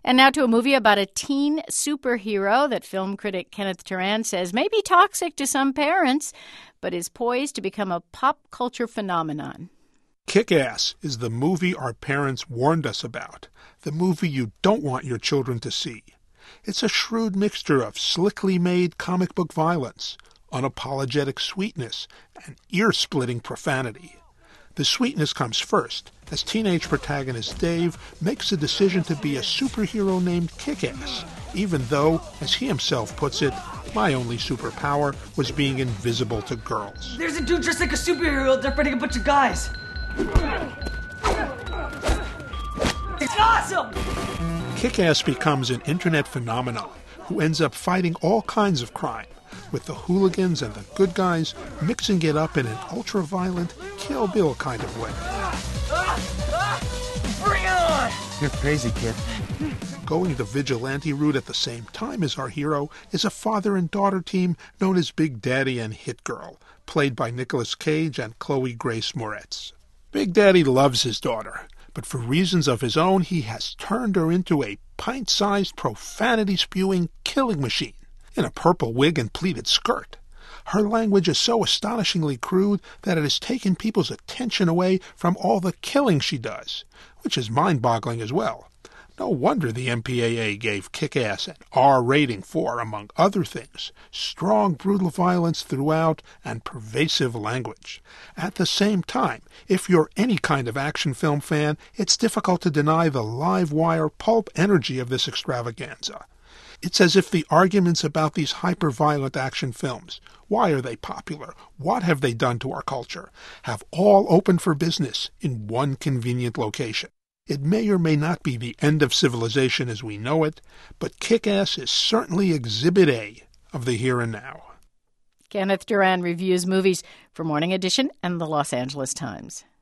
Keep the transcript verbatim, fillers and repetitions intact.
And now to a movie about a teen superhero that film critic Kenneth Turan says may be toxic to some parents, but is poised to become a pop culture phenomenon. Kick-Ass is the movie our parents warned us about, the movie you don't want your children to see. It's a shrewd mixture of slickly made comic book violence, unapologetic sweetness, and ear-splitting profanity. The sweetness comes first, as teenage protagonist Dave makes a decision to be a superhero named Kick-Ass, even though, as he himself puts it, my only superpower was being invisible to girls. There's a dude dressed like a superhero out there fighting a bunch of guys. It's awesome! Kick-Ass becomes an internet phenomenon who ends up fighting all kinds of crime, with the hooligans and the good guys mixing it up in an ultra-violent Kill Bill kind of way. Bring it on! You're crazy, kid. Going the vigilante route at the same time as our hero is a father and daughter team known as Big Daddy and Hit Girl, played by Nicolas Cage and Chloe Grace Moretz. Big Daddy loves his daughter, but for reasons of his own, he has turned her into a pint-sized, profanity-spewing killing machine in a purple wig and pleated skirt. Her language is so astonishingly crude that it has taken people's attention away from all the killing she does, which is mind-boggling as well. No wonder the M P A A gave Kick-Ass an R rating for, among other things, strong, brutal violence throughout and pervasive language. At the same time, if you're any kind of action film fan, it's difficult to deny the live-wire pulp energy of this extravaganza. It's as if the arguments about these hyper-violent action films, why are they popular, what have they done to our culture, have all opened for business in one convenient location. It may or may not be the end of civilization as we know it, but Kick-Ass is certainly Exhibit A of the here and now. Kenneth Turan reviews movies for Morning Edition and the Los Angeles Times.